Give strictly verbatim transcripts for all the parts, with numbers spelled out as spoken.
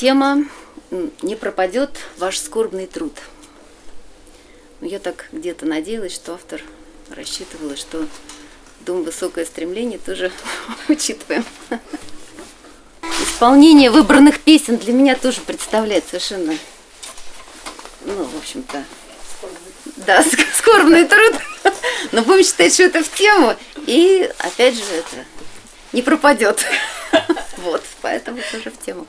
тема «Не пропадет ваш скорбный труд». Я так где-то надеялась, что автор рассчитывала, что «Дом высокое стремление» тоже учитываем. Исполнение выбранных песен для меня тоже представляет совершенно, ну, в общем-то, да, скорбный труд. Но будем считать, что это в тему, и опять же это не пропадет. Вот, поэтому тоже в тему.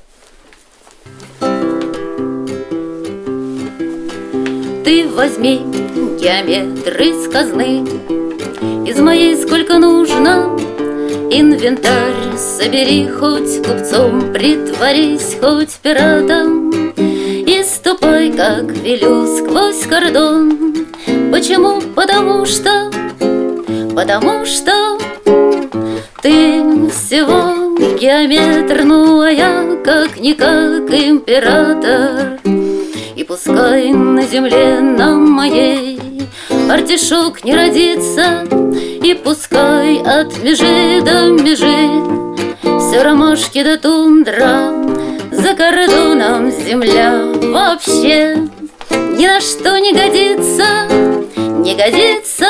Ты возьми геометр из казны, из моей сколько нужно. Инвентарь собери, хоть купцом притворись, хоть пиратом, и ступай, как велю, сквозь кордон. Почему? Потому что, потому что ты всего геометр, ну а я как-никак император. И пускай на земле на моей артишок не родится, и пускай от межи до межи все ромашки до тундра, за кордоном земля вообще ни на что не годится, не годится.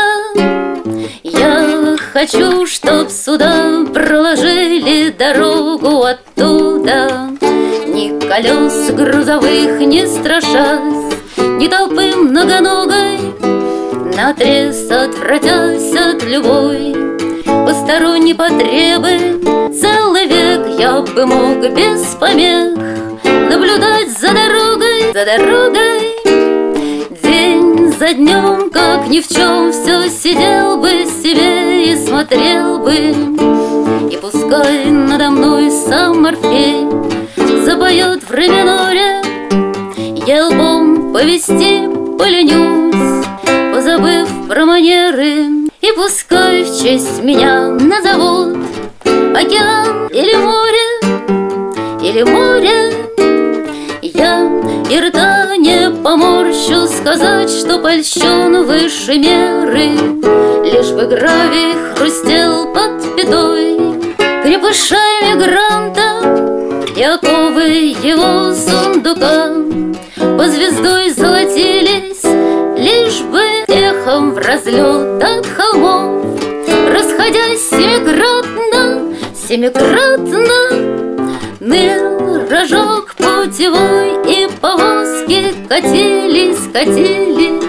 Я хочу, чтоб сюда проложили дорогу оттуда, ни колес грузовых не страшась, ни толпы многоногой, наотрез отвратясь от любой посторонней потребы. Целый век я бы мог без помех наблюдать за дорогой, за дорогой, день за днем, как ни в чем, все сидел бы себе и смотрел бы. И пускай надо мной сам Орфей запоет в ре миноре, я лбом повести поленюсь, позабыв про манеры. И пускай в честь меня назовут океан или море, или море. Я и рта не поморщу сказать, что польщен выше меры, лишь бы гравий хрустел под пятой крепыша эмигранта, и оковы его сундука по звездой золотились, лишь бы эхом в разлет от холмов, расходясь семикратно, семикратно, ныл рожок путевой, и повозки катились, катились.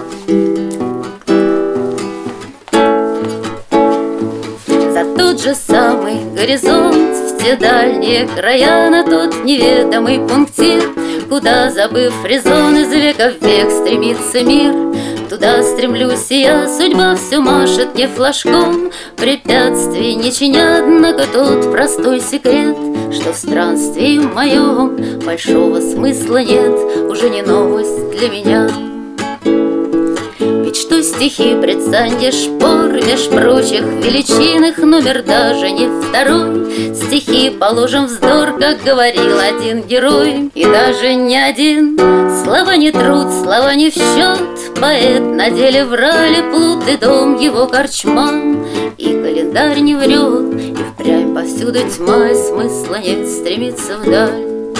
За тот же самый горизонт, в те дальние края, на тот неведомый пунктир, куда, забыв резон, из века в век стремится мир. Туда стремлюсь и я, судьба все машет мне флажком препятствий не чиня, однако тот простой секрет, что в странстве моем большого смысла нет, уже не новость для меня. Ведь что стихи предстанье шпор, меж прочих величин их номер даже не второй. Стихи положим вздор, как говорил один герой, и даже не один. Слова не труд, слова не в счет, поэт на деле врали плут, и дом его корчма, и календарь не врет, и впрямь повсюду тьма, и смысла нет стремиться вдаль.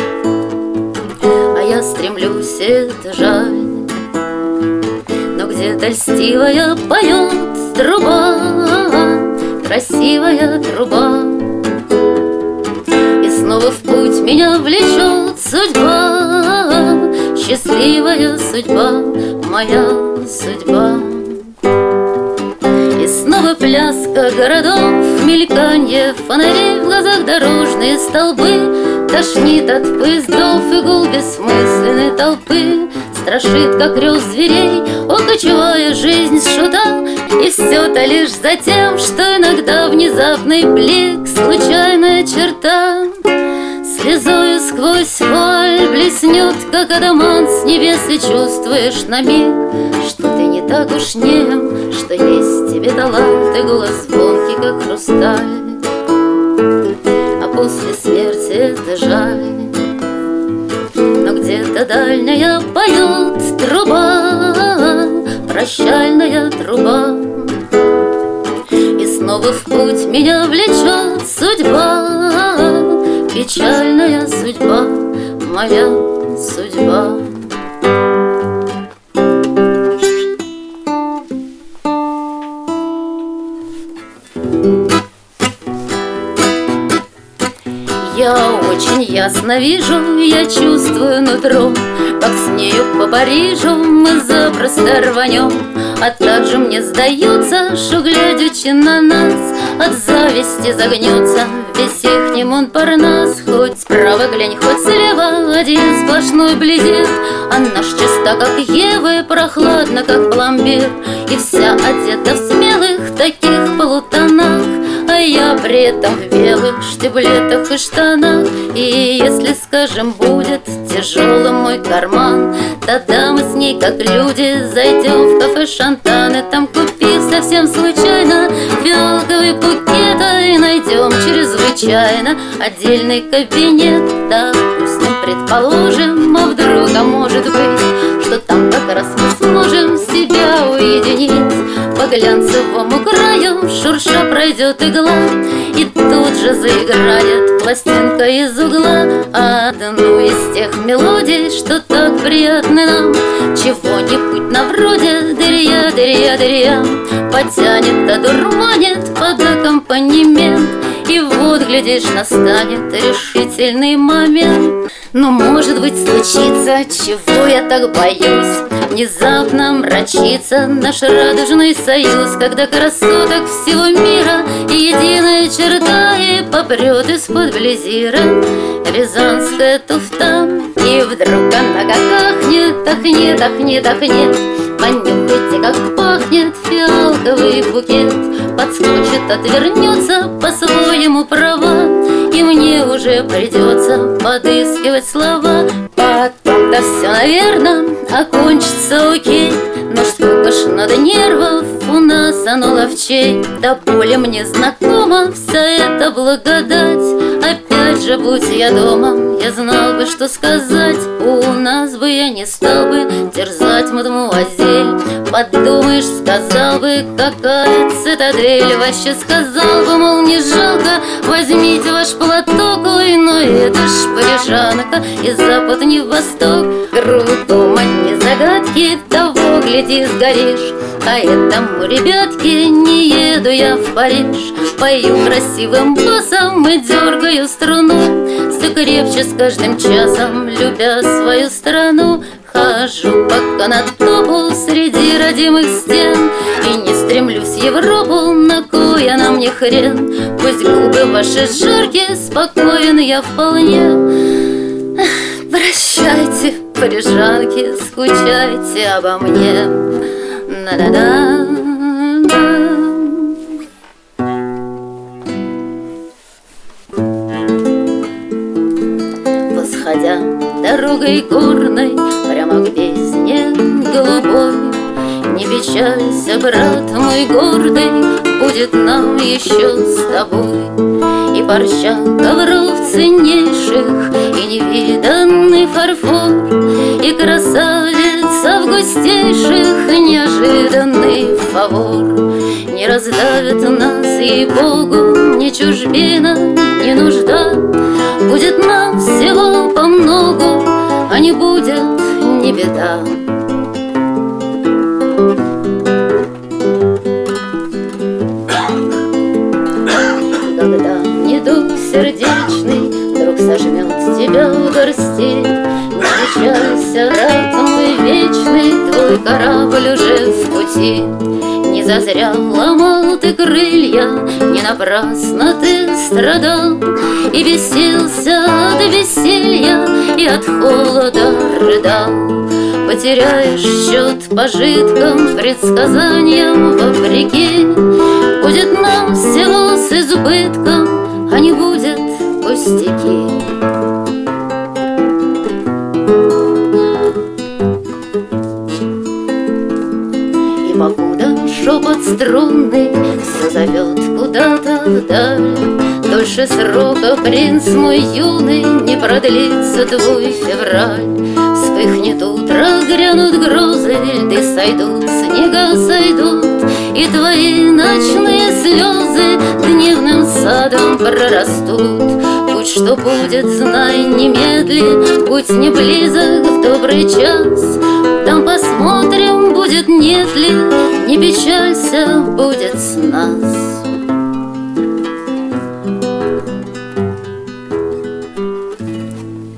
А я стремлюсь, это жаль. Но где-то льстивая поет труба, красивая труба, и снова в путь меня влечет судьба, счастливая судьба, моя судьба. И снова пляска городов, мельканье фонарей, в глазах дорожные столбы, тошнит от поездов и гул бессмысленной толпы, страшит, как рев зверей, о, кочевая жизнь шута. И все-то лишь за тем, что иногда внезапный блик, случайная черта, слезою сквозь вуаль блеснет, как адамант с небес, и чувствуешь на миг, что ты не так уж нем, что есть в тебе талант, и голос звонкий, как хрусталь. А после смерти это жаль. Но где-то дальняя поет труба, прощальная труба, и снова в путь меня влечет судьба, печальная судьба. моя судьба. Я очень ясно вижу, я чувствую нутром, как с нею по Парижу мы запросто рванем. А также мне сдается, что, глядячи на нас, от зависти загнется весь ихний Монпарнас. Хоть справа глянь, хоть слева, один сплошной бледет, а наш чиста, как Ева, прохладно, как пломбир, и вся одета в смелых таких полутонах, а я при этом в белых штиблетах и штанах. И если, скажем, будет тяжелым мой карман, тогда мы с ней, как люди, зайдем в кафе «Шантан», и там, купив совсем случайно фиалковый букет, и найдем чрезвычайно отдельный кабинет. Допустим, предположим, а вдруг, а может быть, что там как раз мы сможем себя уединить. По глянцевому краю шурша пройдет игла, и тут же заиграет пластинка из угла. Одну из тех мелодий, что так приятны нам, чего-нибудь на вроде дырья, дырья, дырья, потянет, одурманит под аккомпанемент. И вот, глядишь, настанет решительный момент. Но, может быть, случится, чего я так боюсь, внезапно мрачится наш радужный союз, когда красоток всего мира единая черта, и попрет из-под близира рязанская туфта. И вдруг она как ахнет, ахнет, ахнет, ахнет. Понюхайте, как пахнет фиалковый букет. Подскочит, отвернется, по-своему права, и мне уже придется подыскивать слова. Потом-то все, наверное, окончится окей, но сколько ж надо нервов, у нас оно ловчей. Да более мне знакома вся эта благодать. Опять же, будь я дома, я знал бы, что сказать. У нас бы я не стал бы терзать мадемуазель. Подумаешь, сказал бы, какая цитадель. Вообще сказал бы, мол, не жалко, возьмите ваш платок. Ой, но это ж парижанка, и запад не восток. Кругом одни загадки, того гляди сгоришь. А этому, ребятки, не еду я в Париж. Пою красивым басом и дергаю струну, все крепче с каждым часом, любя свою страну. Хожу по канатопу среди родимых стен и не стремлюсь в Европу, на кой она мне хрен. Пусть губы ваши жаркие, спокоен я вполне. Прощайте, парижанки, скучайте обо мне. На-да-да. Восходя дорогой горной прямо к бездне голубой, не печалься, брат мой гордый, будет нам еще с тобой. И парча ковров ценнейших, и невиданный фарфор, и красавиц августейших неожиданный фавор. Не раздавит нас, ей-богу, ни чужбина, ни нужда. Будет нам всего по многу, а не будет ни беда. Когда недуг сердечный вдруг сожмет тебя в горсти, не печалься, брат мой вечный, твой корабль уже в пути. Не зазря ломал ты крылья, не напрасно ты страдал, и бесился от веселья, и от холода рыдал. Потеряешь счет пожиткам, предсказаниям вопреки. Будет нам всего с избытком, а не будет пустяки. И покуда шепот струнный все зовет куда-то вдаль, дольше срока, принц мой юный, не продлится твой февраль. Вспыхнет утро, грянут грозы, льды сойдут, снега сойдут, и твои ночные слезы дневным садом прорастут. Будь что будет, знай, немедли, будь не близок в добрый час. Там посмотрим, будет нет ли, не печалься, будет с нас.